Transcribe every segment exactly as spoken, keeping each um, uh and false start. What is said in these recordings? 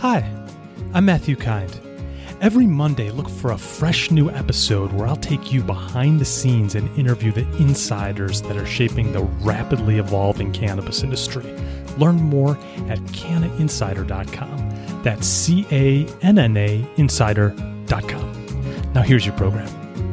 Hi, I'm Matthew Kind. Every Monday, look for a fresh new episode where I'll take you behind the scenes and interview the insiders that are shaping the rapidly evolving cannabis industry. Learn more at canna insider dot com. That's C A N N A insider dot com. Now here's your program.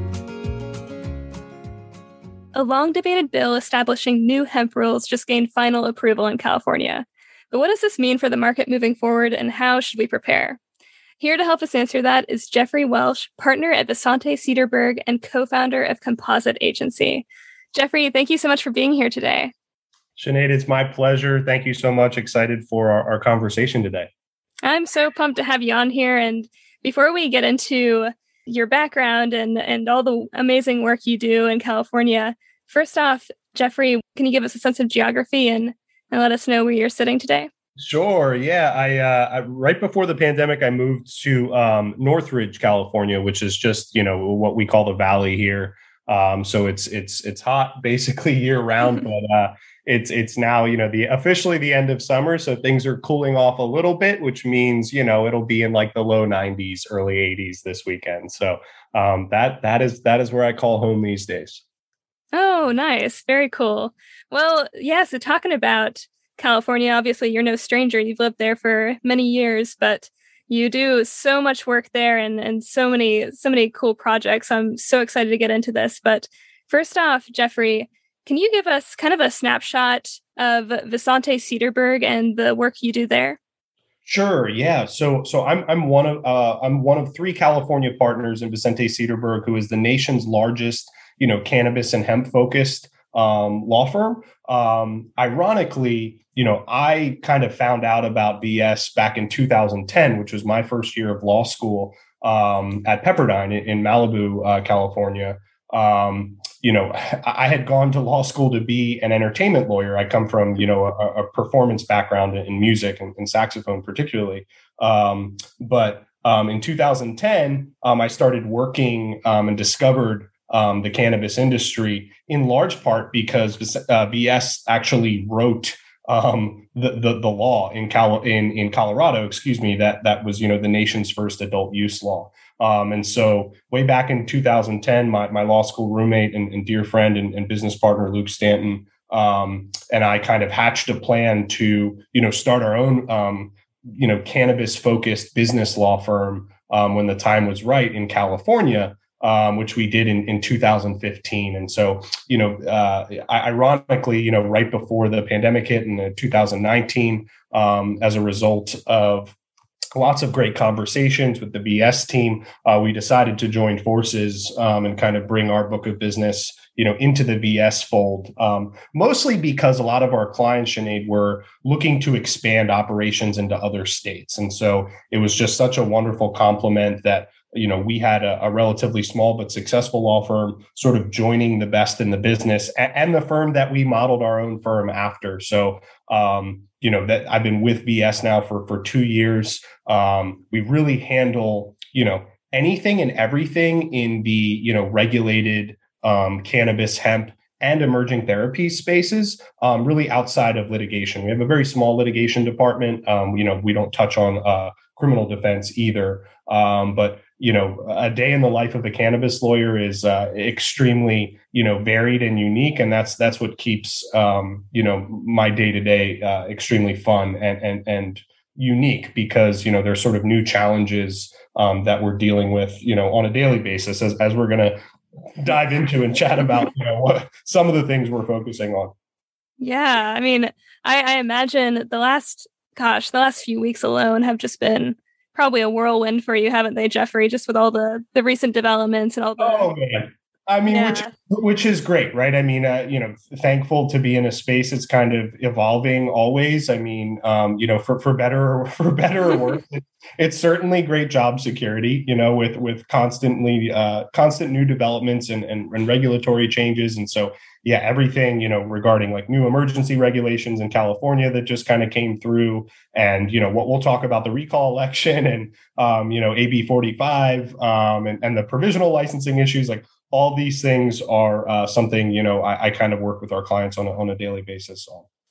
A long-debated bill establishing new hemp rules just gained final approval in California. But what does this mean for the market moving forward, and how should we prepare? Here to help us answer that is Jeffrey Welsh, partner at Visante Cedarburg and co-founder of Composite Agency. Jeffrey, thank you so much for being here today. Sinead, it's my pleasure. Thank you so much. Excited for our, our conversation today. I'm so pumped to have you on here. And before we get into your background and, and all the amazing work you do in California, first off, Jeffrey, can you give us a sense of geography and, and let us know where you're sitting today? Sure. Yeah. I, uh, I right before the pandemic, I moved to um, Northridge, California, which is just, you know, what we call the Valley here. Um, so it's it's it's hot basically year round, but uh, it's it's now, you know, the officially the end of summer. So things are cooling off a little bit, which means, you know, it'll be in like the low nineties, early eighties this weekend. So um, that that is that is where I call home these days. Oh, nice. Very cool. Well, yeah. So talking about California, obviously, you're no stranger. You've lived there for many years, but you do so much work there and, and so many, so many cool projects. I'm so excited to get into this. But first off, Jeffrey, can you give us kind of a snapshot of Visante Cedarburg and the work you do there? Sure. Yeah. So, so I'm I'm one of uh, I'm one of three California partners in Visante Cedarburg, who is the nation's largest, you know, cannabis and hemp focused um, law firm. Um, ironically, you know, I kind of found out about V S back in two thousand ten, which was my first year of law school um, at Pepperdine in, in Malibu, uh, California. Um, you know, I had gone to law school to be an entertainment lawyer. I come from, you know, a, a performance background in music and, and saxophone particularly. Um, but um, in two thousand ten, um, I started working um, and discovered um, the cannabis industry in large part because uh, V S actually wrote um, the, the the law in Cal in in Colorado, excuse me, that that was, you know, the nation's first adult use law. Um, and so way back in two thousand ten, my, my law school roommate and, and dear friend and, and business partner, Luke Stanton, um, and I kind of hatched a plan to, you know, start our own, um, you know, cannabis focused business law firm um, when the time was right in California, um, which we did in, in two thousand fifteen. And so, you know, uh, ironically, you know, right before the pandemic hit in uh, two thousand nineteen, um, as a result of lots of great conversations with the V S team, uh, we decided to join forces um, and kind of bring our book of business, you know, into the V S fold, um, mostly because a lot of our clients, Sinead, were looking to expand operations into other states. And so it was just such a wonderful compliment that, you know, we had a, a relatively small but successful law firm sort of joining the best in the business and, and the firm that we modeled our own firm after. So, um, you know, that I've been with V S now for, for two years. Um, we really handle, you know, anything and everything in the, you know, regulated um, cannabis, hemp, and emerging therapy spaces, um, really outside of litigation. We have a very small litigation department. Um, you know, we don't touch on uh, criminal defense either. Um, but, you know, a day in the life of a cannabis lawyer is uh, extremely, you know, varied and unique. And that's that's what keeps, um, you know, my day to day extremely fun and, and, and unique because, you know, there's sort of new challenges um, that we're dealing with, you know, on a daily basis as, as we're going to dive into and chat about, you know, what some of the things we're focusing on. Yeah. I mean, I, I imagine the last, gosh, the last few weeks alone have just been probably a whirlwind for you, haven't they, Jeffrey? Just with all the, the recent developments and all the... Oh, man. I mean, yeah. which which is great, right? I mean, uh, you know, thankful to be in a space that's kind of evolving always. I mean, um, you know, for, for better or for better or worse, it, it's certainly great job security, you know, with with constantly uh, constant new developments and, and and regulatory changes. And so, yeah, everything, you know, regarding like new emergency regulations in California that just kind of came through, and you know, what we'll talk about the recall election and um, you know, A B forty-five um, and and the provisional licensing issues, like. All these things are uh, something, you know, I, I kind of work with our clients on a, on a daily basis on.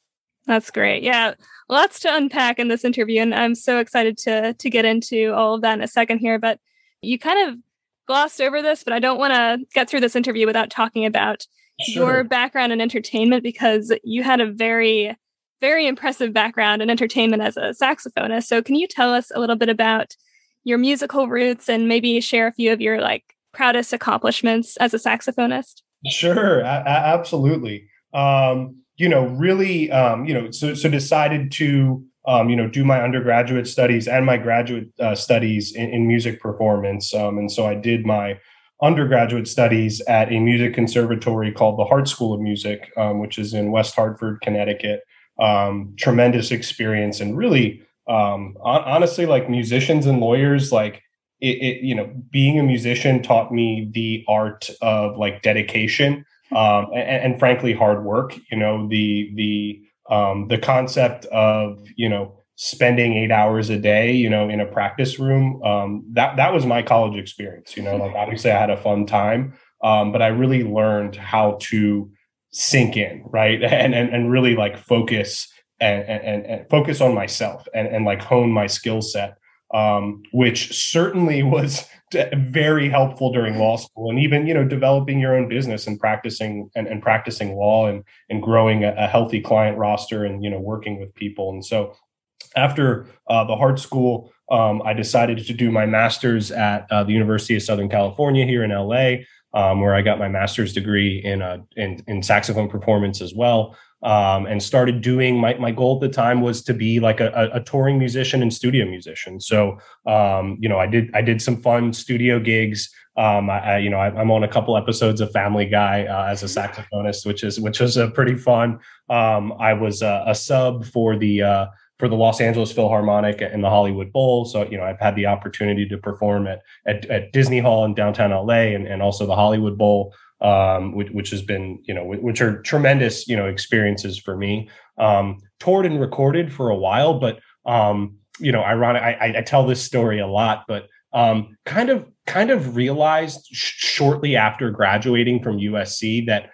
That's great. Yeah, lots to unpack in this interview, and I'm so excited to to get into all of that in a second here. But you kind of glossed over this, but I don't want to get through this interview without talking about Sure. your background in entertainment, because you had a very, very impressive background in entertainment as a saxophonist. So can you tell us a little bit about your musical roots and maybe share a few of your like proudest accomplishments as a saxophonist? Sure, a- a- absolutely. Um, you know, really, um, you know, so, so decided to, um, you know, do my undergraduate studies and my graduate uh, studies in, in music performance. Um, and so I did my undergraduate studies at a music conservatory called the Hart School of Music, um, which is in West Hartford, Connecticut. Um, tremendous experience, and really, um, honestly, like musicians and lawyers, like it, it, you know, being a musician taught me the art of like dedication. Um, and, and frankly, hard work. You know, the the um, the concept of you know spending eight hours a day, you know, in a practice room. Um, that that was my college experience. You know, like obviously I had a fun time, um, but I really learned how to sink in, right, and and and really like focus and and, and focus on myself and and like hone my skill set, um, which certainly was very helpful during law school, and even you know developing your own business and practicing and, and practicing law and and growing a, a healthy client roster and you know working with people. And so after uh, the Hart School, um, I decided to do my master's at uh, the University of Southern California here in L A, um, where I got my master's degree in uh, in, in saxophone performance as well. Um, and started doing my, my goal at the time was to be like a, a, a touring musician and studio musician. So, um, you know, I did, I did some fun studio gigs. Um, I, I you know, I, I'm on a couple episodes of Family Guy uh, as a saxophonist, which is, which was a pretty fun. Um, I was a, a sub for the, uh, for the Los Angeles Philharmonic and the Hollywood Bowl. So, you know, I've had the opportunity to perform at, at, at Disney Hall in downtown L A and, and also the Hollywood Bowl. Um, which, which has been, you know, which are tremendous, you know, experiences for me. Um, toured and recorded for a while, but, um, you know, ironic, I, I tell this story a lot, but um, kind of, kind of realized sh- shortly after graduating from U S C that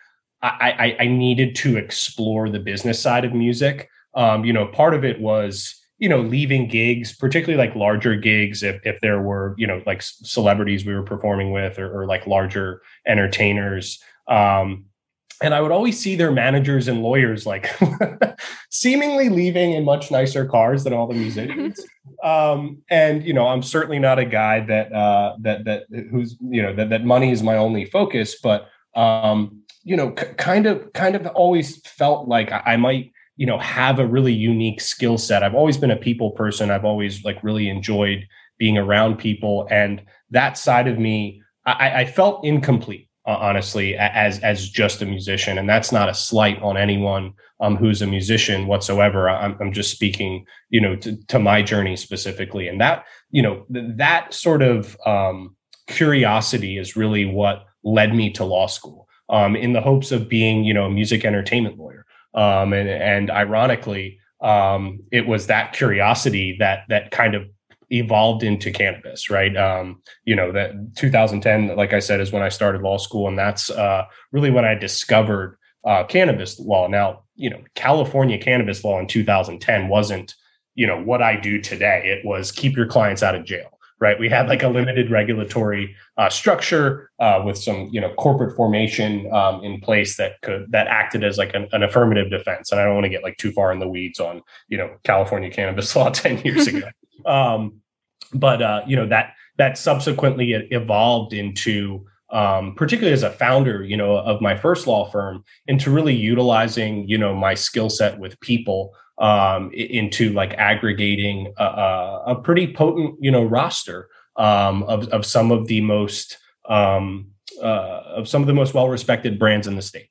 I, I, I needed to explore the business side of music. Um, you know, part of it was, you know, leaving gigs, particularly like larger gigs, if if there were, you know, like celebrities we were performing with or, or like larger entertainers. Um, and I would always see their managers and lawyers like seemingly leaving in much nicer cars than all the musicians. Um, and, you know, I'm certainly not a guy that uh, that that who's, you know, that, that money is my only focus. But, um, you know, c- kind of kind of always felt like I, I might, you know, have a really unique skill set. I've always been a people person. I've always like really enjoyed being around people. And that side of me, I, I felt incomplete, uh, honestly, as, as just a musician. And that's not a slight on anyone um, who's a musician whatsoever. I'm, I'm just speaking, you know, to, to my journey specifically. And that, you know, th- that sort of um, curiosity is really what led me to law school, um, in the hopes of being, you know, a music entertainment lawyer. Um, and, and ironically, um, it was that curiosity that that kind of evolved into cannabis, right? Um, you know, that two thousand ten, like I said, is when I started law school, and that's uh, really when I discovered uh, cannabis law. Now, you know, California cannabis law in two thousand ten wasn't, you know, what I do today. It was keep your clients out of jail. Right. We had like a limited regulatory uh, structure uh, with some, you know, corporate formation um, in place that could that acted as like an, an affirmative defense. And I don't want to get like too far in the weeds on, you know, California cannabis law ten years ago. um, but, uh, you know, that that subsequently evolved into um, particularly as a founder, you know, of my first law firm, into really utilizing, you know, my skill set with people um, into like aggregating a, a pretty potent, you know, roster um, of, of some of the most um, uh, of some of the most well-respected brands in the state.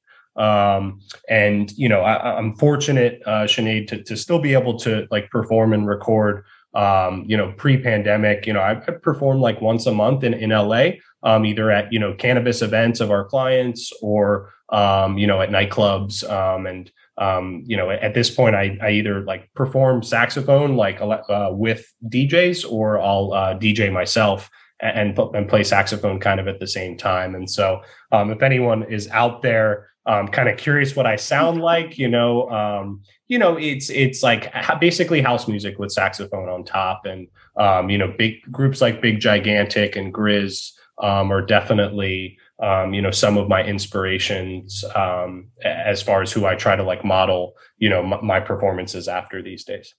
Um, and, you know, I, I'm fortunate, uh, Sinead, to, to still be able to like perform and record, um, you know, pre-pandemic. You know, I, I performed like once a month in, in L A, um, either at, you know, cannabis events of our clients or, um, you know, at nightclubs. Um, and, Um, you know, at this point, I, I either like perform saxophone like uh, with D Js, or I'll uh, D J myself and, and play saxophone kind of at the same time. And so um, if anyone is out there um, kind of curious what I sound like, you know, um, you know, it's it's like basically house music with saxophone on top, and um, you know, big groups like Big Gigantic and Grizz um, are definitely um, you know, some of my inspirations um, as far as who I try to like model, you know, m- my performances after these days.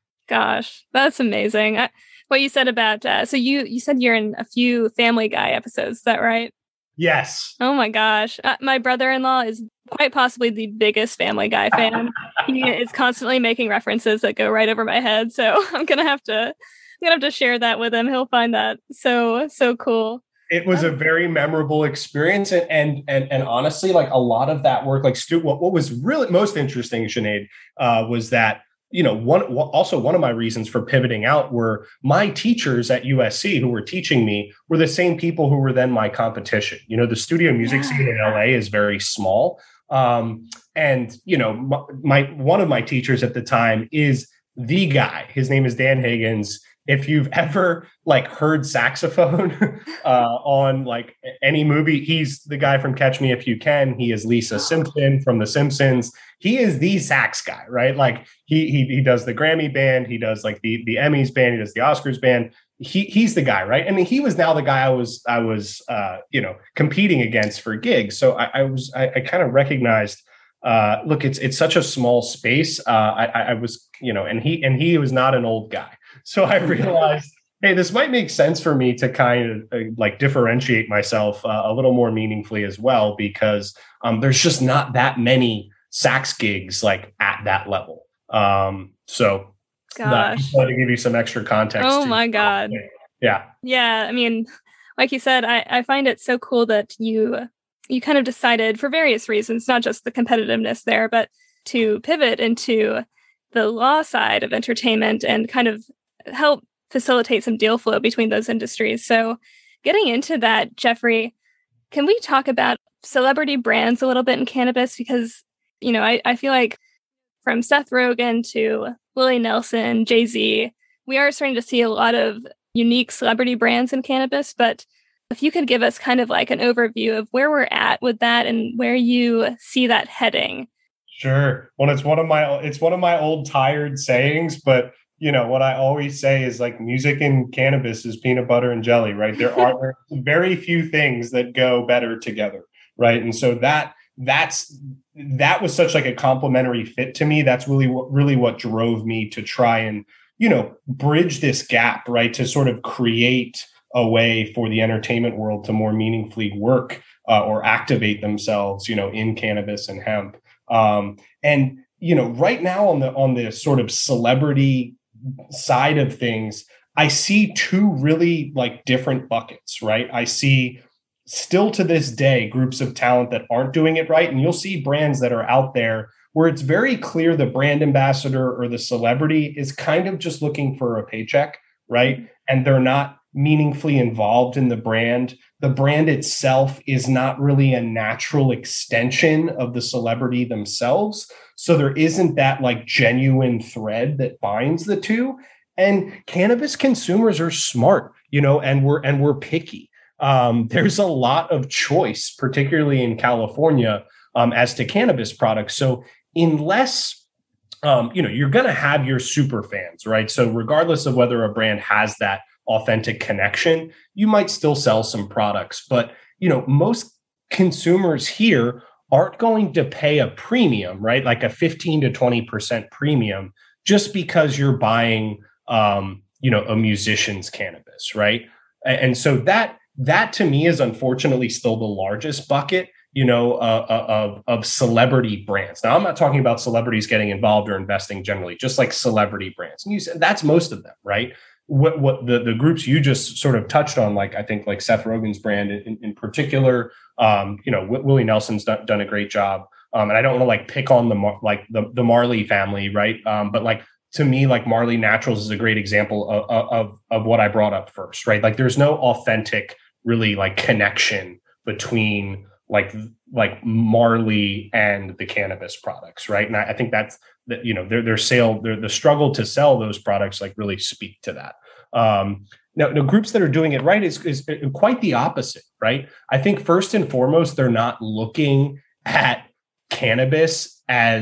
Gosh, that's amazing. I, what you said about uh, so you you said you're in a few Family Guy episodes, is that right? Yes. Oh my gosh. Uh, my brother-in-law is quite possibly the biggest Family Guy fan. He is constantly making references that go right over my head. So I'm going to have to, I'm going to have to share that with him. He'll find that so, so cool. It was a very memorable experience. And, and, and, and honestly, like a lot of that work, like Stu, what, what was really most interesting, Sinead, uh, was that, you know, one also one of my reasons for pivoting out were my teachers at U S C who were teaching me were the same people who were then my competition. You know, the studio music yeah. scene in L A is very small. Um, and, you know, my, my one of my teachers at the time is the guy. His name is Dan Higgins. If you've ever like heard saxophone uh, on like any movie, he's the guy from Catch Me If You Can. He is Lisa Simpson from The Simpsons. He is the sax guy, right? Like he he he does the Grammy band, he does like the the Emmys band, he does the Oscars band. He he's the guy, right? I mean, he was now the guy I was I was uh, you know competing against for gigs. So I, I was I, I kind of recognized. Uh, look, it's it's such a small space. Uh, I, I was you know, and he and he was not an old guy. So I realized, hey, this might make sense for me to kind of uh, like differentiate myself uh, a little more meaningfully as well, because um, there's just not that many sax gigs like at that level. Um, so Gosh. to give you some extra context. Oh my God. Yeah. Yeah. I mean, like you said, I, I find it so cool that you you kind of decided for various reasons, not just the competitiveness there, but to pivot into the law side of entertainment and kind of help facilitate some deal flow between those industries. So getting into that, Jeffrey, can we talk about celebrity brands a little bit in cannabis? Because, you know, I, I feel like from Seth Rogen to Willie Nelson, Jay-Z, we are starting to see a lot of unique celebrity brands in cannabis. But if you could give us kind of like an overview of where we're at with that and where you see that heading. Sure. Well, it's one of my it's one of my old tired sayings, but you know what I always say is like music and cannabis is peanut butter and jelly, right? There are very few things that go better together, right? And so that that's that was such like a complementary fit to me. That's really what really what drove me to try and you know bridge this gap, right? To sort of create a way for the entertainment world to more meaningfully work uh, or activate themselves, you know, in cannabis and hemp. Um, and you know, right now on the on the sort of celebrity side of things, I see two really like different buckets, right? I see still to this day groups of talent that aren't doing it right, and you'll see brands that are out there where it's very clear the brand ambassador or the celebrity is kind of just looking for a paycheck, right? And they're not meaningfully involved in the brand. The brand itself is not really a natural extension of the celebrity themselves. So there isn't that like genuine thread that binds the two. And cannabis consumers are smart, you know, and we're and we're picky. Um, there's a lot of choice, particularly in California, um, as to cannabis products. So unless um, you know, you're going to have your super fans, right? So regardless of whether a brand has that authentic connection, you might still sell some products. But, you know, most consumers here aren't going to pay a premium, right? Like a fifteen to twenty percent premium just because you're buying, um, you know, a musician's cannabis, right? And so that, that to me is unfortunately still the largest bucket, you know, uh, of, of celebrity brands. Now, I'm not talking about celebrities getting involved or investing generally, just like celebrity brands. And you said that's most of them, right? What what the, the groups you just sort of touched on, like I think like Seth Rogen's brand in, in particular, um, you know, w- Willie Nelson's done, done a great job. Um, and I don't want to like pick on the like the, the Marley family, right? Um, but like to me, like Marley Naturals is a great example of, of of what I brought up first, right? Like there's no authentic, really like connection between like like Marley and the cannabis products, right? And I, I think that's that you know their their sale, their the struggle to sell those products like really speak to that. Um, now, now, groups that are doing it right is, is quite the opposite, right? I think first and foremost, they're not looking at cannabis as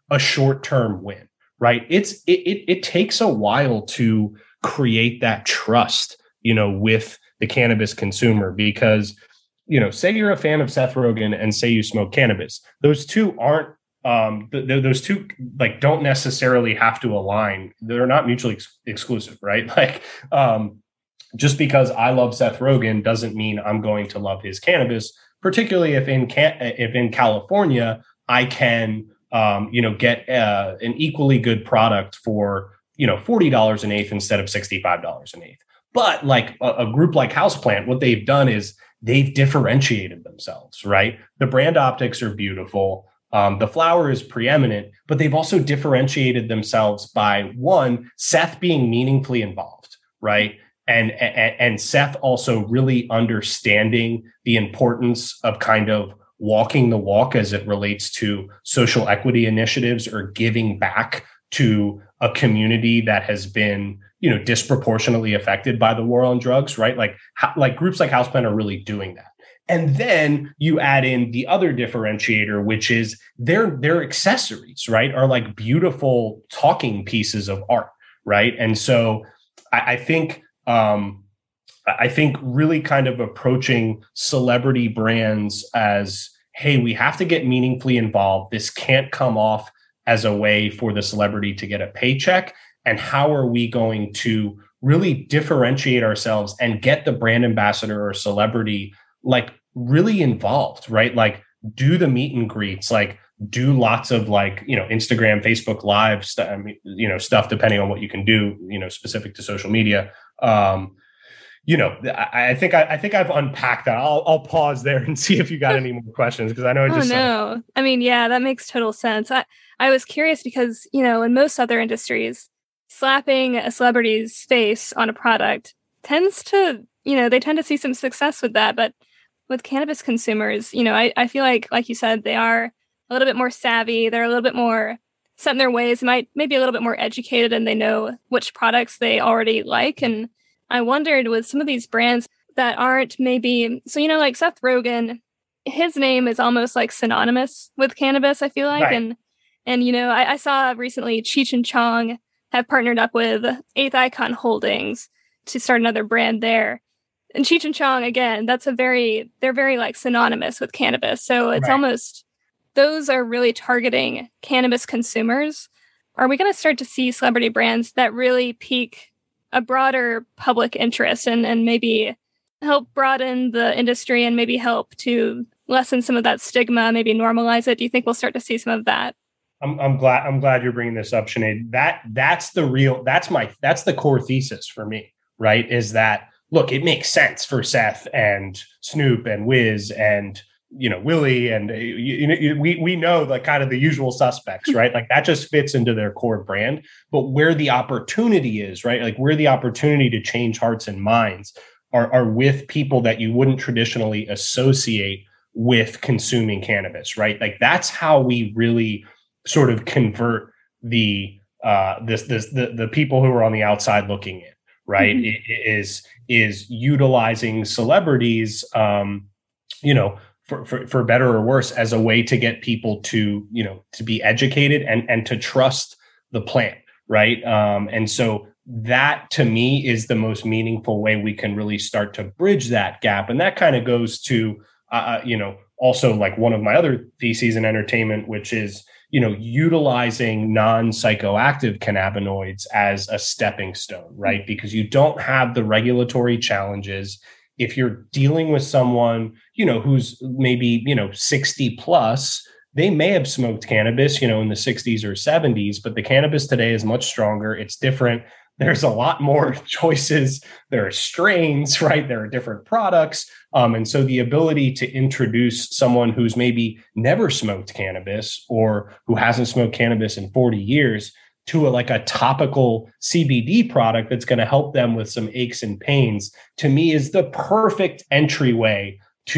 a short-term win, right? It's it, it it takes a while to create that trust, you know, with the cannabis consumer, because, you know, say you're a fan of Seth Rogen and say you smoke cannabis, those two aren't um th- th- those two like don't necessarily have to align. They're not mutually ex- exclusive, right? Like um just because I love Seth Rogen doesn't mean I'm going to love his cannabis, particularly if in can- if in California I can um you know get uh, an equally good product for, you know, forty dollars an eighth instead of sixty-five dollars an eighth. But like a, a group like Houseplant, what they've done is they've differentiated themselves, right? The brand optics are beautiful. Um, the flower is preeminent, but they've also differentiated themselves by, one, Seth being meaningfully involved, right? And, and, and Seth also really understanding the importance of kind of walking the walk as it relates to social equity initiatives or giving back to a community that has been, you know, disproportionately affected by the war on drugs, right? Like, like groups like Houseplant are really doing that. And then you add in the other differentiator, which is their their accessories, right, are like beautiful talking pieces of art, right? And so I, I think um, I think really kind of approaching celebrity brands as, hey, we have to get meaningfully involved. This can't come off as a way for the celebrity to get a paycheck. And how are we going to really differentiate ourselves and get the brand ambassador or celebrity like really involved, right? Like do the meet and greets, like do lots of like, you know, Instagram, Facebook live stuff, I mean, you know, stuff, depending on what you can do, you know, specific to social media. Um, you know, I, I think I, I think I've unpacked that. I'll I'll pause there and see if you got any more questions, because I know I just oh no, saw. I mean, yeah, that makes total sense. I I was curious because, you know, in most other industries, slapping a celebrity's face on a product tends to, you know, they tend to see some success with that, but with cannabis consumers, you know, I, I feel like, like you said, they are a little bit more savvy. They're a little bit more set in their ways, might maybe a little bit more educated, and they know which products they already like. And I wondered with some of these brands that aren't maybe, so, you know, like Seth Rogen, his name is almost like synonymous with cannabis, I feel like. Right. And, and, you know, I, I saw recently Cheech and Chong have partnered up with Eighth Icon Holdings to start another brand there. And Cheech and Chong, again, that's a very, they're very like synonymous with cannabis. So it's right. almost, those are really targeting cannabis consumers. Are we going to start to see celebrity brands that really pique a broader public interest and, and maybe help broaden the industry and maybe help to lessen some of that stigma, maybe normalize it? Do you think we'll start to see some of that? I'm, I'm glad, I'm glad you're bringing this up, Sinead. That, that's the real, that's my, that's the core thesis for me, right? Is that, look, it makes sense for Seth and Snoop and Wiz and, you know, Willie and uh, you, you, we we know like kind of the usual suspects, right? Like that just fits into their core brand. But where the opportunity is, right? Like where the opportunity to change hearts and minds are, are with people that you wouldn't traditionally associate with consuming cannabis, right? Like that's how we really sort of convert the uh, this this the the people who are on the outside looking in, right? Mm-hmm. It, it is is utilizing celebrities, um, you know, for, for, for better or worse, as a way to get people to, you know, to be educated and, and to trust the plant, right? Um, and so that, to me, is the most meaningful way we can really start to bridge that gap. And that kind of goes to, uh, you know, also like one of my other theses in entertainment, which is, you know, utilizing non-psychoactive cannabinoids as a stepping stone, right? Because you don't have the regulatory challenges. If you're dealing with someone, you know, who's maybe, you know, sixty plus, they may have smoked cannabis, you know, in the sixties or seventies, but the cannabis today is much stronger. It's different. There's a lot more choices. There are strains, right? There are different products. Um, and so the ability to introduce someone who's maybe never smoked cannabis or who hasn't smoked cannabis in forty years to a, like a topical C B D product that's going to help them with some aches and pains, to me is the perfect entryway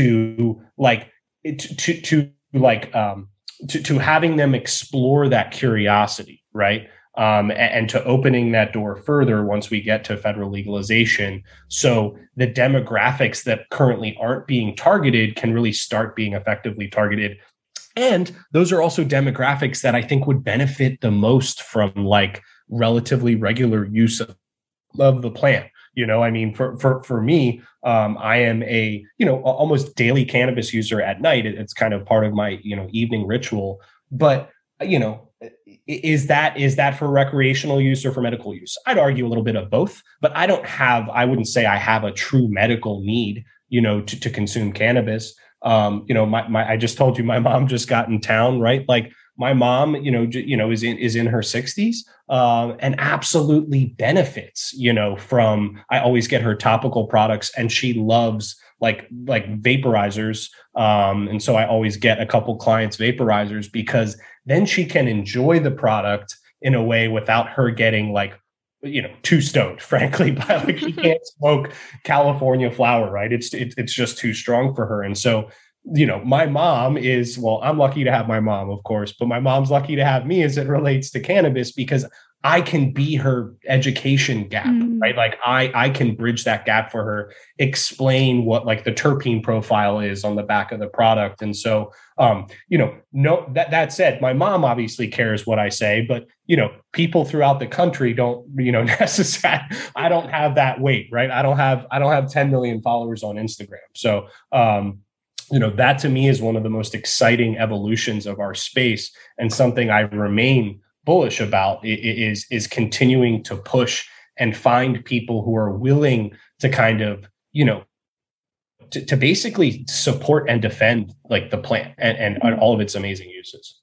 to like, to, to, to like, um, to, to having them explore that curiosity, right? Um, and, and to opening that door further once we get to federal legalization. So the demographics that currently aren't being targeted can really start being effectively targeted. And those are also demographics that I think would benefit the most from like relatively regular use of, of the plant. You know, I mean, for for for me, um, I am a you know almost daily cannabis user at night. It, it's kind of part of my you know evening ritual. But you know, is that is that for recreational use or for medical use? I'd argue a little bit of both. But I don't have, I wouldn't say I have a true medical need, you know, to to consume cannabis. Um, you know, my my I just told you my mom just got in town, right? Like my mom, you know, j- you know, is in is in her sixties, um, and absolutely benefits, you know, from. I always get her topical products, and she loves like like vaporizers, um, and so I always get a couple clients vaporizers because then she can enjoy the product in a way without her getting like, you know, too stoned, frankly, but like she can't smoke California flower, right? It's, it, it's just too strong for her. And so, you know, my mom is, well, I'm lucky to have my mom, of course, but my mom's lucky to have me as it relates to cannabis because I can be her education gap, mm. right? Like I, I can bridge that gap for her, explain what like the terpene profile is on the back of the product. And so, um, you know, no, that, that said, my mom obviously cares what I say, but, you know, people throughout the country don't, you know, necessarily, I don't have that weight, right? I don't have, I don't have ten million followers on Instagram. So, um, you know, that to me is one of the most exciting evolutions of our space and something I remain bullish about is, is continuing to push and find people who are willing to kind of, you know, to, to basically support and defend like the plant and, and, and all of its amazing uses.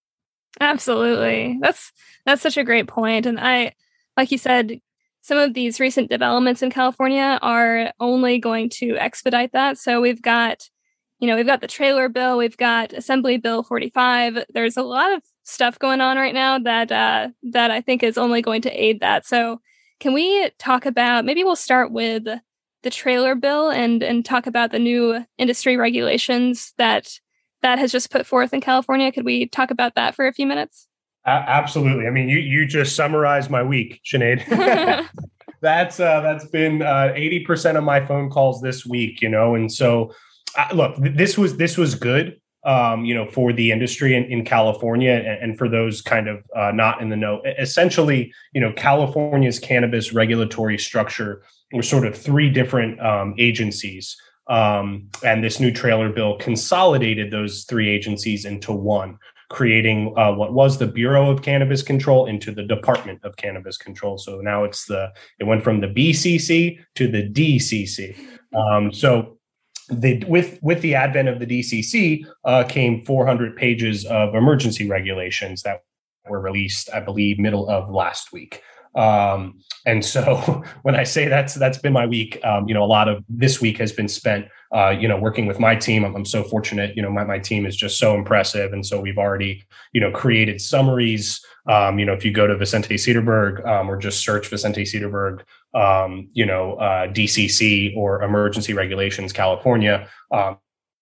Absolutely. That's, that's such a great point. And I, like you said, some of these recent developments in California are only going to expedite that. So we've got, you know, we've got the trailer bill, we've got Assembly Bill forty-five. There's a lot of stuff going on right now that uh, that I think is only going to aid that. So can we talk about, maybe we'll start with the trailer bill and and talk about the new industry regulations that that has just put forth in California. Could we talk about that for a few minutes? Uh, absolutely. I mean, you you just summarized my week, Sinead. that's uh, that's been uh, eighty percent of my phone calls this week, you know, and so uh, look, this was this was good. Um, you know, for the industry in, in California and, and for those kind of uh, not in the know. Essentially, you know, California's cannabis regulatory structure were sort of three different um, agencies. Um, and this new trailer bill consolidated those three agencies into one, creating uh, what was the Bureau of Cannabis Control into the Department of Cannabis Control. So now it's the, it went from the B C C to the D C C. Um, so The, with with the advent of the D C C uh, came four hundred pages of emergency regulations that were released, I believe, middle of last week. Um, and so when I say that's that's been my week, um, you know, a lot of this week has been spent, uh, you know, working with my team. I'm, I'm so fortunate, you know, my, my team is just so impressive. And so we've already, you know, created summaries. Um, you know, if you go to Vicente Sederberg um, or just search Vicente Sederberg, um, you know, uh, D C C or Emergency Regulations California, um,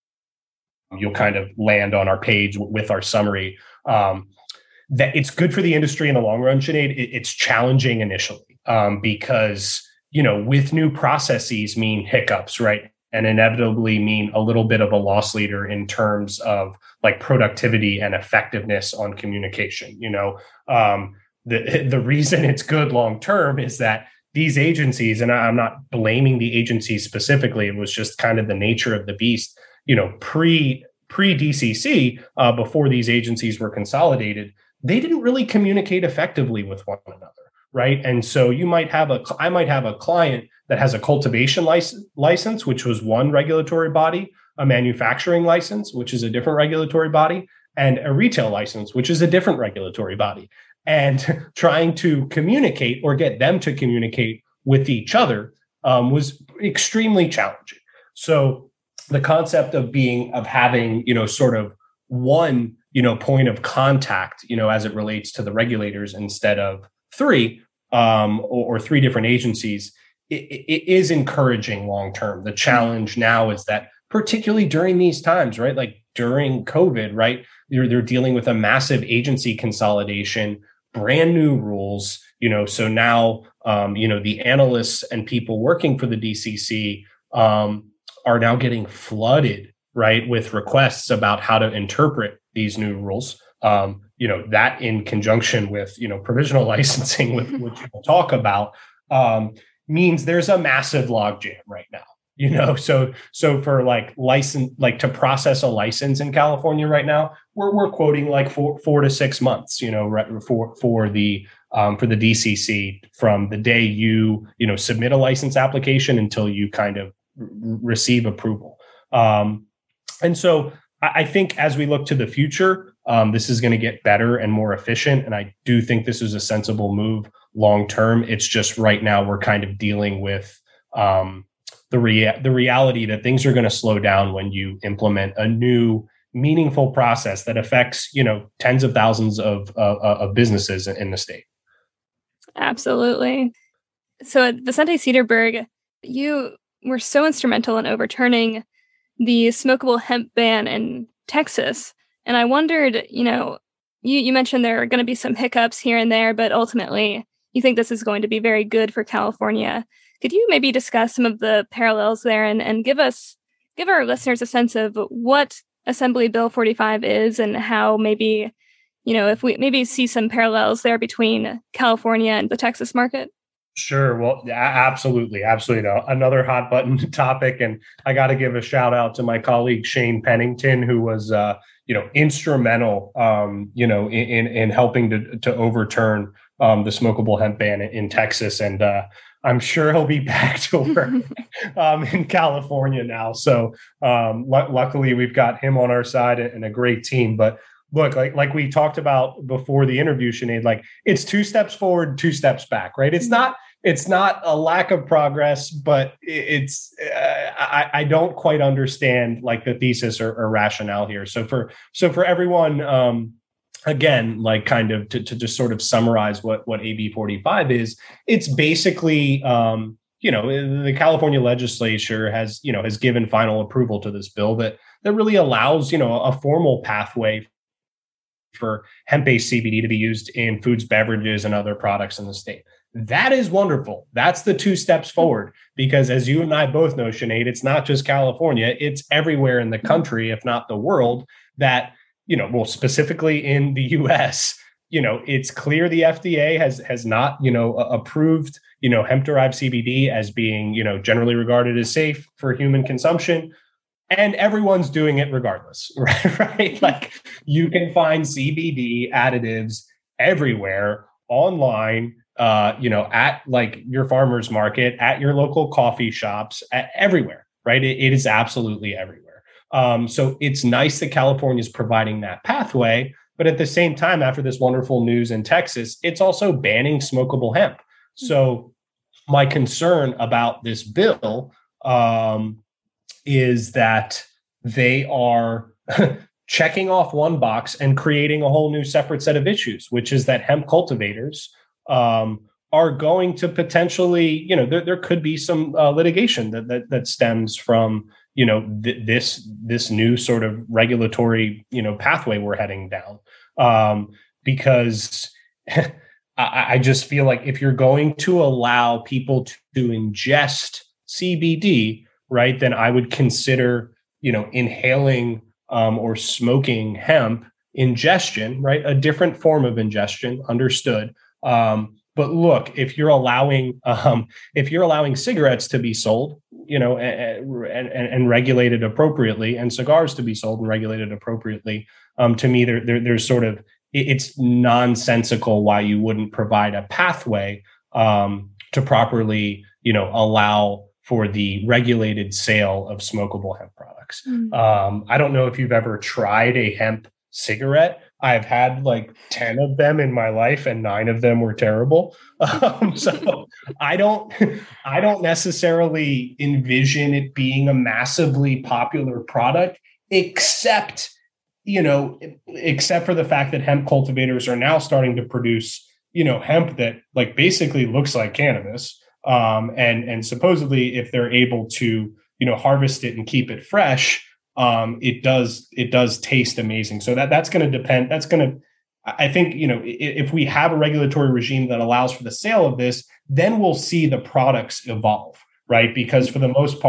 you'll kind of land on our page w- with our summary. Um, that it's good for the industry in the long run, Sinead. It, it's challenging initially um, because, you know, with new processes mean hiccups, right? And inevitably mean a little bit of a loss leader in terms of like productivity and effectiveness on communication. You know, um, the the reason it's good long term is that these agencies, and I'm not blaming the agencies specifically, it was just kind of the nature of the beast. You know, pre pre D C C, uh, before these agencies were consolidated, they didn't really communicate effectively with one another. Right. And so you might have a, I might have a client that has a cultivation license, license, which was one regulatory body, a manufacturing license, which is a different regulatory body, and a retail license, which is a different regulatory body. And trying to communicate or get them to communicate with each other um, was extremely challenging. So the concept of being, of having, you know, sort of one, you know, point of contact, you know, as it relates to the regulators instead of three um, or, or three different agencies, it, it is encouraging long term. The challenge now is that, particularly during these times, right, like during COVID, right, they're, they're dealing with a massive agency consolidation, brand new rules, you know, so now, um, you know, the analysts and people working for the D C C um, are now getting flooded, right, with requests about how to interpret these new rules. Um, you know, that in conjunction with, you know, provisional licensing, with which we'll talk about, um, means there's a massive logjam right now. You know, so so for like license, like to process a license in California right now, we're we're quoting like four four to six months. You know, for for the um, for the D C C from the day you you know submit a license application until you kind of r- receive approval. Um, and so I, I think as we look to the future, um, this is going to get better and more efficient. And I do think this is a sensible move long term. It's just right now we're kind of dealing with um, the rea- the reality that things are going to slow down when you implement a new meaningful process that affects, you know, tens of thousands of, uh, of businesses in the state. Absolutely. So at Vicente Sederberg, you were so instrumental in overturning the smokable hemp ban in Texas. And I wondered, you know, you, you mentioned there are going to be some hiccups here and there, but ultimately you think this is going to be very good for California. Could you maybe discuss some of the parallels there and, and give us, give our listeners a sense of what Assembly Bill forty-five is and how maybe, you know, if we maybe see some parallels there between California and the Texas market? Sure. Well, absolutely. Absolutely. Another hot button topic. And I got to give a shout out to my colleague, Shane Pennington, who was, uh, you know, instrumental, um, you know, in, in helping to, to overturn um, the smokable hemp ban in, in Texas. And uh, I'm sure he'll be back to work um, in California now. So um, l- luckily we've got him on our side and a great team. But look, like like we talked about before the interview, Sinead, like it's two steps forward, two steps back, right? It's not it's not a lack of progress, but it's uh, I, I don't quite understand like the thesis or, or rationale here. So for so for everyone, um, again, like kind of to, to just sort of summarize what what A B forty-five is, it's basically um, you know, the California legislature has you know has given final approval to this bill that that really allows you know a formal pathway for hemp-based C B D to be used in foods, beverages, and other products in the state. That is wonderful. That's the two steps forward, because as you and I both know, Sinead, it's not just California, it's everywhere in the country, if not the world, that, you know, well, specifically in the U S, you know, it's clear the F D A has has not, you know, approved, you know, hemp-derived C B D as being, you know, generally regarded as safe for human consumption. And everyone's doing it regardless, right? right? Like you can find C B D additives everywhere online, uh, you know, at like your farmer's market, at your local coffee shops, at, everywhere, right? It, it is absolutely everywhere. Um, so it's nice that California is providing that pathway. But at the same time, after this wonderful news in Texas, it's also banning smokable hemp. So my concern about this bill, um, is that they are checking off one box and creating a whole new separate set of issues, which is that hemp cultivators um, are going to potentially, you know, there, there could be some uh, litigation that, that that stems from, you know, th- this this new sort of regulatory, you know, pathway we're heading down. Um, because I, I just feel like if you're going to allow people to, to ingest C B D, right, then I would consider, you know, inhaling um, or smoking hemp ingestion, right, a different form of ingestion, understood. Um, but look, if you're allowing um, if you're allowing cigarettes to be sold, you know, and, and, and regulated appropriately, and cigars to be sold and regulated appropriately, um, to me, there, there there's sort of it's nonsensical why you wouldn't provide a pathway um, to properly, you know, allow for the regulated sale of smokable hemp products. Mm. Um, I don't know if you've ever tried a hemp cigarette. I've had like ten of them in my life and nine of them were terrible. Um, so I don't, I don't necessarily envision it being a massively popular product, except, you know, except for the fact that hemp cultivators are now starting to produce, you know, hemp that like basically looks like cannabis. Um, and, and supposedly if they're able to, you know, harvest it and keep it fresh, um, it does, it does taste amazing. So that that's going to depend. That's going to, I think, you know, if we have a regulatory regime that allows for the sale of this, then we'll see the products evolve, right? Because for the most part,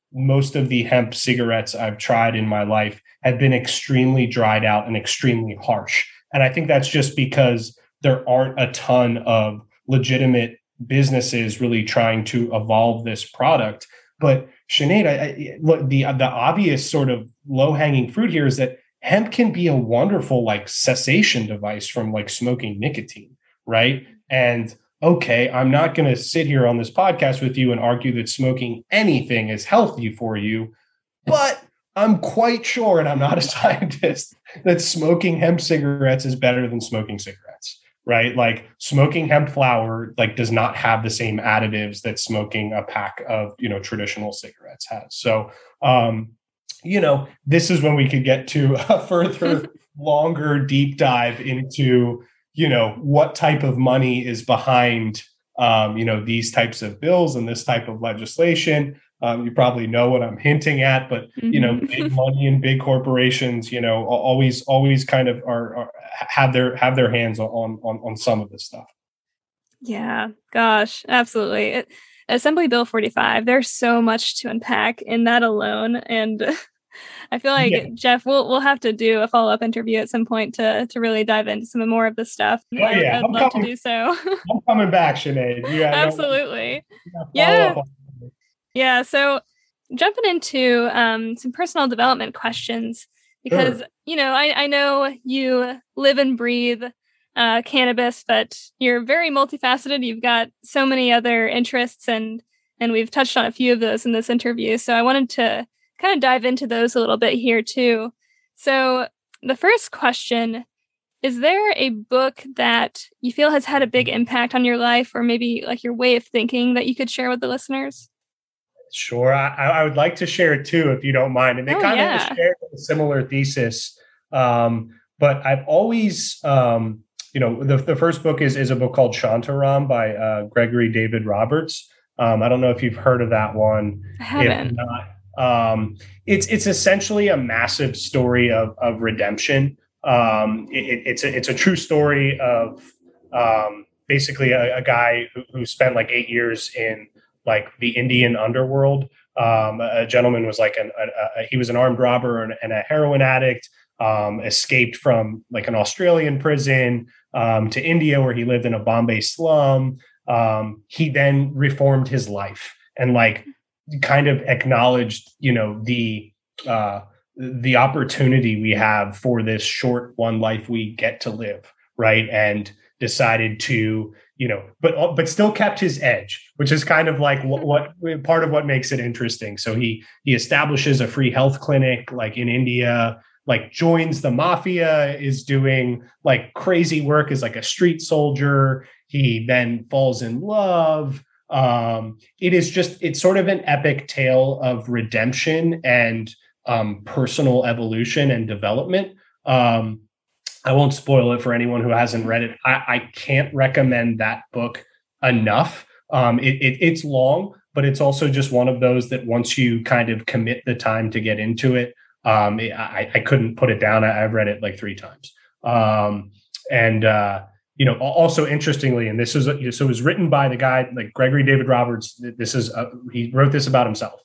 most of the hemp cigarettes I've tried in my life have been extremely dried out and extremely harsh. And I think that's just because there aren't a ton of legitimate businesses really trying to evolve this product. But Sinead, I, I, look, the the obvious sort of low hanging fruit here is that hemp can be a wonderful like cessation device from like smoking nicotine, right? And okay, I'm not going to sit here on this podcast with you and argue that smoking anything is healthy for you, but I'm quite sure, and I'm not a scientist, that smoking hemp cigarettes is better than smoking cigarettes, right? Like smoking hemp flower, like does not have the same additives that smoking a pack of, you know, traditional cigarettes has. So, um, you know, this is when we could get to a further, longer deep dive into, you know, what type of money is behind, um, you know, these types of bills and this type of legislation. Um, you probably know what I'm hinting at, but, mm-hmm. you know, big money and big corporations, you know, always, always kind of are, are have their, have their hands on, on, on some of this stuff. Yeah, gosh, absolutely. It, Assembly Bill forty-five, there's so much to unpack in that alone. And I feel like, yeah. Jeff, we'll we'll have to do a follow-up interview at some point to to really dive into some more of this stuff. Oh, yeah. I'd I'm love coming, to do so. I'm coming back, Sinead. Yeah, absolutely. Yeah. Yeah. So jumping into um, some personal development questions, because, sure. you know, I, I know you live and breathe uh, cannabis, but you're very multifaceted. You've got so many other interests, and and we've touched on a few of those in this interview. So I wanted to kind of dive into those a little bit here too. So the first question, is there a book that you feel has had a big impact on your life, or maybe like your way of thinking, that you could share with the listeners? Sure. I, I would like to share it too, if you don't mind. And they oh, kind yeah. of share a similar thesis. Um, but I've always, um, you know, the, the first book is, is a book called Shantaram by uh, Gregory David Roberts. Um, I don't know if you've heard of that one. I haven't. If not, Um, it's it's essentially a massive story of of redemption. Um, it, it's a it's a true story of um, basically a, a guy who, who spent like eight years in like the Indian underworld. Um, a gentleman was like an a, a, he was an armed robber and, and a heroin addict. Um, escaped from like an Australian prison um, to India, where he lived in a Bombay slum. Um, he then reformed his life and like. kind of acknowledged, you know, the uh, the opportunity we have for this short one life we get to live, right? And decided to, you know, but but still kept his edge, which is kind of like what, what part of what makes it interesting. So he he establishes a free health clinic like in India, like joins the mafia, is doing like crazy work as like a street soldier. He then falls in love. Um, it is just, it's sort of an epic tale of redemption and um, personal evolution and development. Um, I won't spoil it for anyone who hasn't read it. I, I can't recommend that book enough. Um, it, it, it's long, but it's also just one of those that once you kind of commit the time to get into it, um, it I, I couldn't put it down. I, I've read it like three times. Um, and, uh, You know, also interestingly, and this is a, so it was written by the guy like Gregory David Roberts. This is a, he wrote this about himself,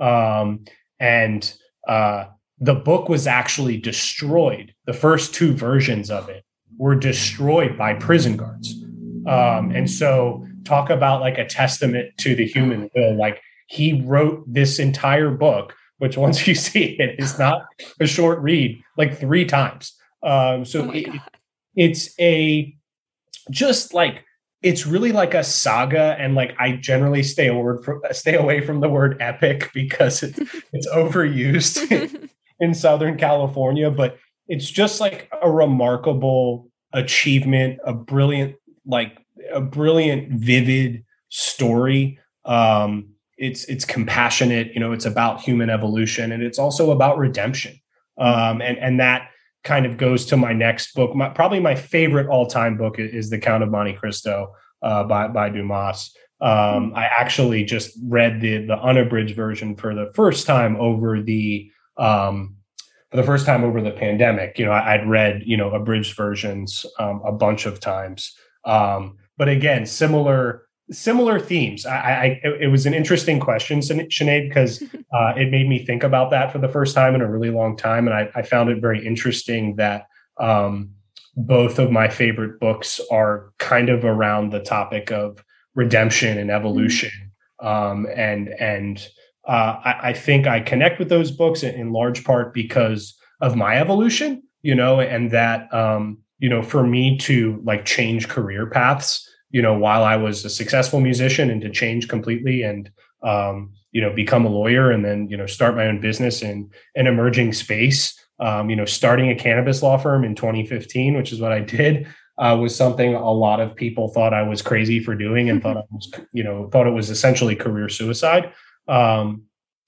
um, and uh, the book was actually destroyed. The first two versions of it were destroyed by prison guards, um, and so talk about like a testament to the human will. Like he wrote this entire book, which once you see it is not a short read, like three times. Um, so oh it, it's a just like, it's really like a saga. And like, I generally stay away from, stay away from the word epic because it, it's overused in, in Southern California, but it's just like a remarkable achievement, a brilliant, like a brilliant, vivid story. Um, it's, it's compassionate, you know, it's about human evolution, and it's also about redemption. Um, and, and that, kind of goes to my next book. My, probably my favorite all-time book is, is The Count of Monte Cristo uh, by by Dumas. Um, I actually just read the the unabridged version for the first time over the um, for the first time over the pandemic. You know, I, I'd read you know abridged versions um, a bunch of times, um, but again, similar similar themes. I, I it was an interesting question, Sinead, because uh, it made me think about that for the first time in a really long time, and I, I found it very interesting that um, both of my favorite books are kind of around the topic of redemption and evolution, mm-hmm. um, and and uh, I, I think I connect with those books in, in large part because of my evolution, you know, and that um, you know, for me to like change career paths, you know, while I was a successful musician, and to change completely and, um, you know, become a lawyer and then, you know, start my own business in an emerging space, um, you know, starting a cannabis law firm in twenty fifteen, which is what I did, uh, was something a lot of people thought I was crazy for doing and thought I was, you know, thought it was essentially career suicide. Um,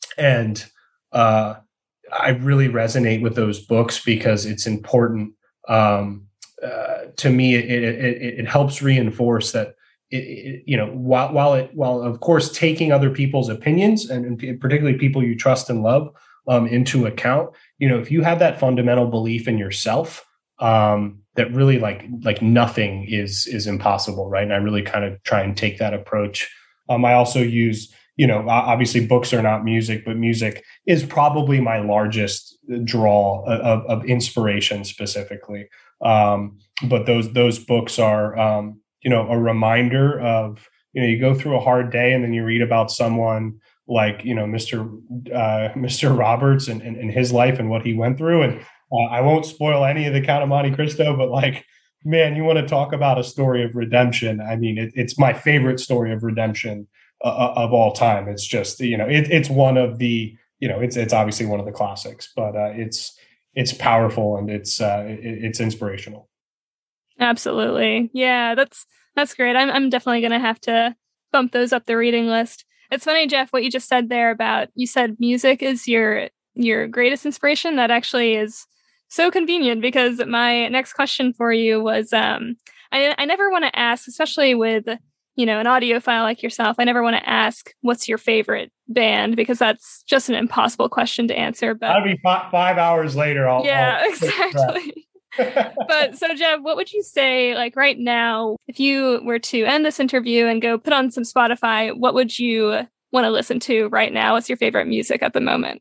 and uh, I really resonate with those books because it's important. Um, Uh, to me, it, it, it helps reinforce that, it, it, you know, while, while it, while of course, taking other people's opinions and, and particularly people you trust and love um, into account, you know, if you have that fundamental belief in yourself, um, that really like, like nothing is, is impossible. Right. And I really kind of try and take that approach. Um, I also use, you know, obviously books are not music, but music is probably my largest draw of, of inspiration specifically. Um, but those, those books are, um, you know, a reminder of, you know, you go through a hard day and then you read about someone like, you know, Mister Uh, Mister Roberts and, and, and his life and what he went through. And uh, I won't spoil any of the Count of Monte Cristo, but like, man, you want to talk about a story of redemption. I mean, it, it's my favorite story of redemption uh, of all time. It's just, you know, it, it's one of the, you know, it's, it's obviously one of the classics, but uh, it's, it's powerful and it's, uh, it, it's inspirational. Absolutely. Yeah, that's, that's great. I'm, I'm definitely going to have to bump those up the reading list. It's funny, Jeff, what you just said there about, you said music is your, your greatest inspiration. That actually is so convenient because my next question for you was, um, I, I never want to ask, especially with, you know, an audiophile like yourself, I never want to ask, what's your favorite band? Because that's just an impossible question to answer. But I'll be five, five hours later. I'll, yeah, I'll exactly. But so, Jeff, what would you say, like right now, if you were to end this interview and go put on some Spotify, what would you want to listen to right now? What's your favorite music at the moment?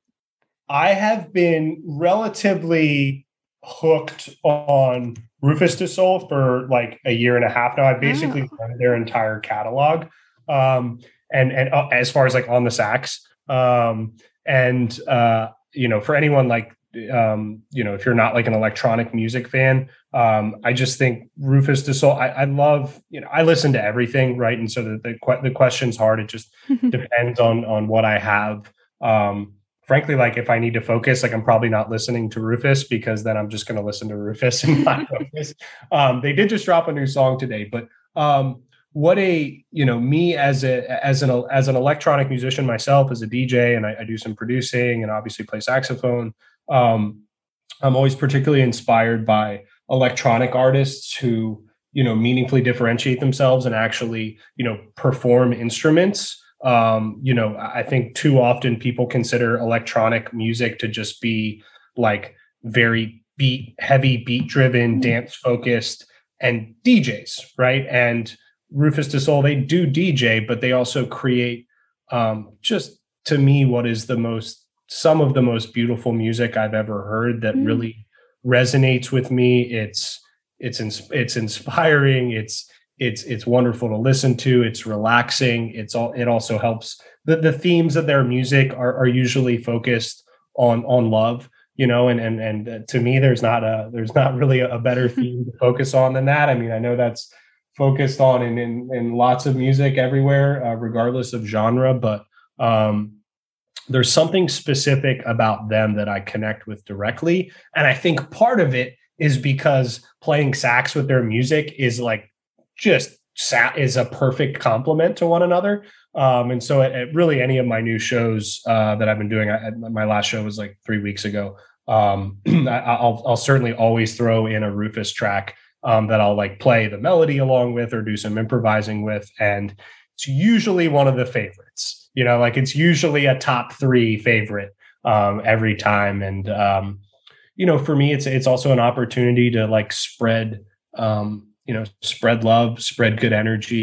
I have been relatively hooked on Rufus Du Sol for like a year and a half now. I basically oh. learned their entire catalog, um, and and uh, as far as like on the sax, um, and uh, you know, for anyone like um, you know, if you're not like an electronic music fan, um, I just think Rufus Du Sol. I, I love, you know, I listen to everything, right? And so the the, the question's hard. It just depends on on what I have. Um, Frankly, like if I need to focus, like I'm probably not listening to Rufus because then I'm just going to listen to Rufus and not focus. Um, they did just drop a new song today, but um, what a, you know, me as a, as an, as an electronic musician myself, as a D J, and I, I do some producing and obviously play saxophone. Um, I'm always particularly inspired by electronic artists who, you know, meaningfully differentiate themselves and actually, you know, perform instruments. Um, you know, I think too often people consider electronic music to just be like very beat, heavy beat driven, dance focused, and D Js, right? And Rufus Du Sol, they do D J, but they also create um, just to me what is the most, some of the most beautiful music I've ever heard that mm. really resonates with me. It's it's it's inspiring. It's It's it's wonderful to listen to. It's relaxing. It's all. It also helps. The, the themes of their music are, are usually focused on on love, you know. And and and to me, there's not a there's not really a better theme to focus on than that. I mean, I know that's focused on in in, in lots of music everywhere, uh, regardless of genre. But um, there's something specific about them that I connect with directly, and I think part of it is because playing sax with their music is like. Just sat is a perfect complement to one another. Um, and so at, at really any of my new shows uh, that I've been doing, I, my last show was like three weeks ago. Um, I, I'll, I'll certainly always throw in a Rufus track um, that I'll like play the melody along with or do some improvising with. And it's usually one of the favorites, you know, like it's usually a top three favorite um, every time. And, um, you know, for me, it's, it's also an opportunity to like spread, um, you know, spread love, spread good energy,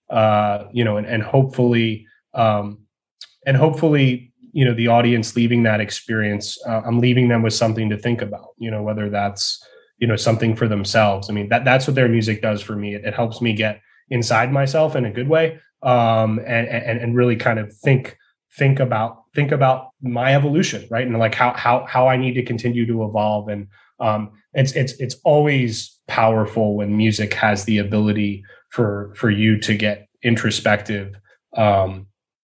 uh, you know, and, and hopefully, um, and hopefully, you know, the audience leaving that experience, uh, I'm leaving them with something to think about, you know, whether that's, you know, something for themselves. I mean, that that's what their music does for me. It, it helps me get inside myself in a good way, um, and, and, and really kind of think, think about, think about my evolution, right? And like how, how, how I need to continue to evolve. And, um, it's, it's, it's always powerful when music has the ability for, for you to get introspective. Um,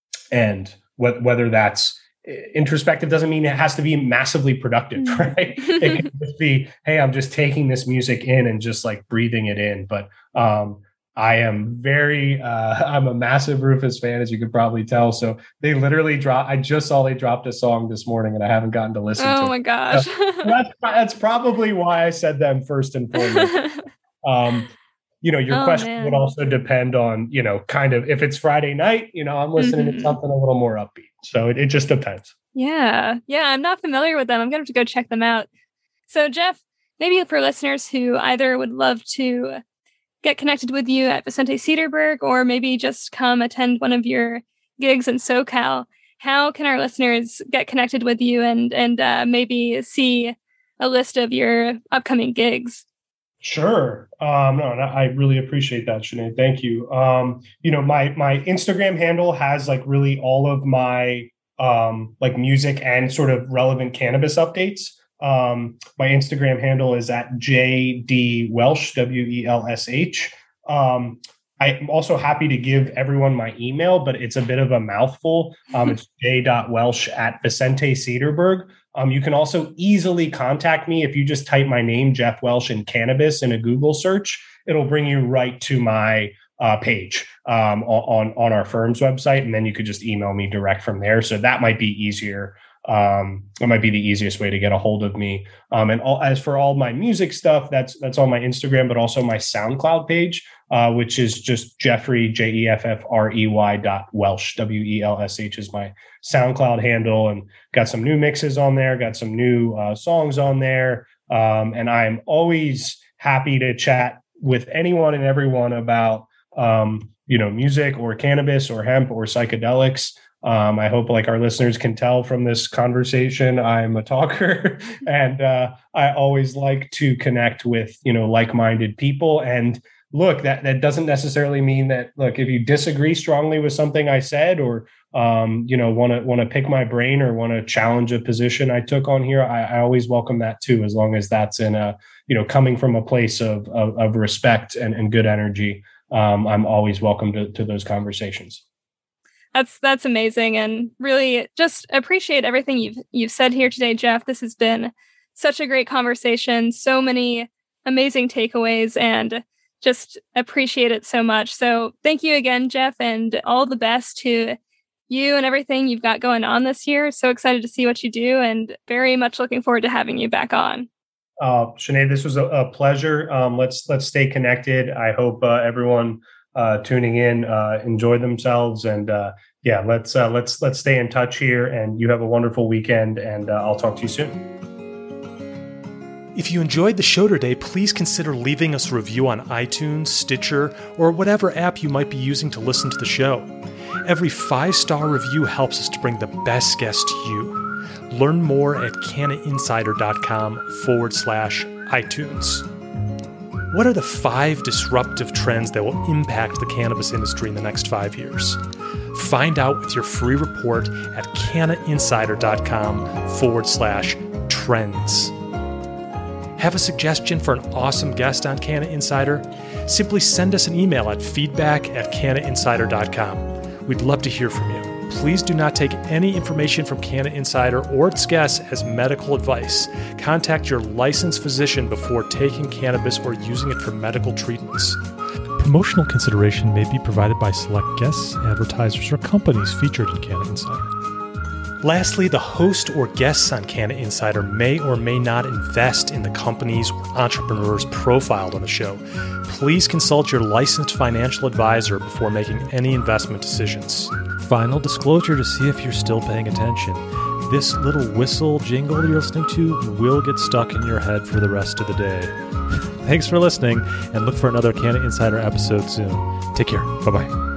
and wh- whether that's introspective doesn't mean it has to be massively productive, right? It can just be, hey, I'm just taking this music in and just like breathing it in. But, um, I am very, uh, I'm a massive Rufus fan, as you could probably tell. So they literally dropped, I just saw they dropped a song this morning and I haven't gotten to listen oh to it. Oh my gosh. So that's, that's probably why I said them first and foremost. Um, you know, your oh, question man. would also depend on, you know, kind of, if it's Friday night, you know, I'm listening mm-hmm. to something a little more upbeat. So it, it just depends. Yeah. Yeah. I'm not familiar with them. I'm going to have to go check them out. So Jeff, maybe for listeners who either would love to get connected with you at Vicente Sederberg, or maybe just come attend one of your gigs in SoCal, how can our listeners get connected with you and and uh, maybe see a list of your upcoming gigs? Sure. Um, no, I really appreciate that, Sinead. Thank you. Um, you know, my my Instagram handle has like really all of my um, like music and sort of relevant cannabis updates. Um, my Instagram handle is at J D Welsh, W E L S H. Um, I'm also happy to give everyone my email, but it's a bit of a mouthful. Um, it's j.welsh at Vicente Sederberg. Um, you can also easily contact me if you just type my name, Jeff Welsh, in cannabis in a Google search. It'll bring you right to my uh, page um, on, on our firm's website, and then you could just email me direct from there. So that might be easier. Um, that might be the easiest way to get a hold of me. Um, and all, as for all my music stuff, that's that's on my Instagram, but also my SoundCloud page, uh, which is just Jeffrey, J E F F R E Y dot Welsh, W E L S H is my SoundCloud handle, and got some new mixes on there, got some new uh, songs on there. Um, and I'm always happy to chat with anyone and everyone about, um, you know, music or cannabis or hemp or psychedelics. Um, I hope like our listeners can tell from this conversation, I'm a talker and uh, I always like to connect with, you know, like-minded people. And look, that, that doesn't necessarily mean that, look, if you disagree strongly with something I said, or, um, you know, want to want to pick my brain or want to challenge a position I took on here, I, I always welcome that too, as long as that's in a, you know, coming from a place of, of, of respect and, and good energy. Um, I'm always welcome to, to those conversations. That's that's amazing, and really just appreciate everything you've you've said here today, Jeff. This has been such a great conversation, so many amazing takeaways, and just appreciate it so much. So thank you again, Jeff, and all the best to you and everything you've got going on this year. So excited to see what you do, and very much looking forward to having you back on. Uh, Sinead, this was a, a pleasure. Um, let's let's stay connected. I hope uh, everyone Uh, tuning in, uh, enjoy themselves, and uh, yeah, let's uh, let's let's stay in touch here. And you have a wonderful weekend, and uh, I'll talk to you soon. If you enjoyed the show today, please consider leaving us a review on iTunes, Stitcher, or whatever app you might be using to listen to the show. Every five-star review helps us to bring the best guests to you. Learn more at cannainsider.com forward slash iTunes. What are the five disruptive trends that will impact the cannabis industry in the next five years? Find out with your free report at cannainsider.com forward slash trends. Have a suggestion for an awesome guest on Canna Insider? Simply send us an email at feedback at cannainsider dot com. We'd love to hear from you. Please do not take any information from Canna Insider or its guests as medical advice. Contact your licensed physician before taking cannabis or using it for medical treatments. Promotional consideration may be provided by select guests, advertisers, or companies featured in Canna Insider. Lastly, the host or guests on Canna Insider may or may not invest in the companies or entrepreneurs profiled on the show. Please consult your licensed financial advisor before making any investment decisions. Final disclosure to see if you're still paying attention. This little whistle jingle you're listening to will get stuck in your head for the rest of the day. Thanks for listening, and look for another Canna Insider episode soon. Take care. Bye-bye.